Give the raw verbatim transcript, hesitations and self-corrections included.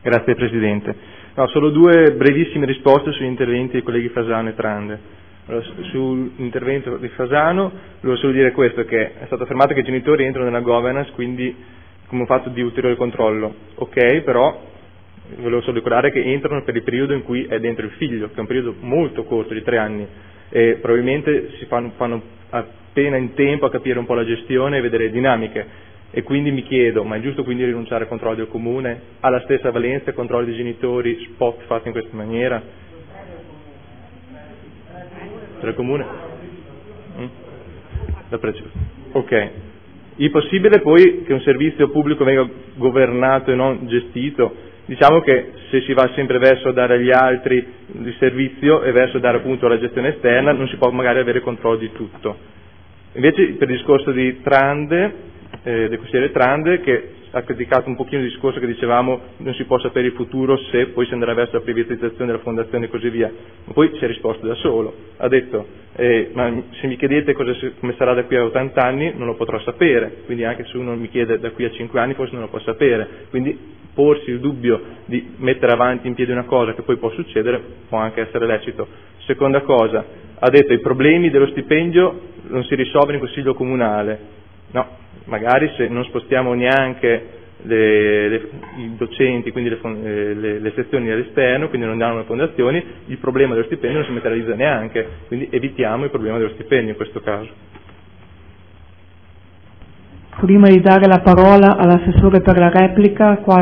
Grazie Presidente. No, solo due brevissime risposte sugli interventi dei colleghi Fasano e Trande. Allora, sull'intervento di Fasano volevo solo dire questo, che è stato affermato che i genitori entrano nella governance, quindi come un fatto di ulteriore controllo. Ok, però volevo solo ricordare che entrano per il periodo in cui è dentro il figlio, che è un periodo molto corto, di tre anni, e probabilmente si fanno, fanno appena in tempo a capire un po' la gestione e vedere le dinamiche. E quindi mi chiedo, ma è giusto quindi rinunciare al controllo del comune? Ha la stessa valenza il controllo dei genitori, spot fatti in questa maniera? Tra il comune? Mm? Da preciso. Ok. Il possibile poi che un servizio pubblico venga governato e non gestito? Diciamo che se si va sempre verso dare agli altri il servizio e verso dare appunto la gestione esterna, non si può magari avere controllo di tutto. Invece per il discorso di Trande, eh, del consigliere Trande, che ha criticato un pochino il discorso che dicevamo non si può sapere il futuro se poi si andrà verso la privatizzazione della fondazione e così via, ma poi si è risposto da solo, ha detto eh, ma se mi chiedete cosa, come sarà da qui a ottanta anni non lo potrò sapere, quindi anche se uno mi chiede da qui a cinque anni forse non lo può sapere, quindi porsi il dubbio di mettere avanti in piedi una cosa che poi può succedere può anche essere lecito. Seconda cosa, ha detto i problemi dello stipendio non si risolvono in consiglio comunale, no, magari se non spostiamo neanche le, le, i docenti, quindi le, le, le sezioni all'esterno, quindi non danno le fondazioni, il problema dello stipendio non si materializza neanche, quindi evitiamo il problema dello stipendio in questo caso. Prima di dare la parola all'assessore per la replica, qua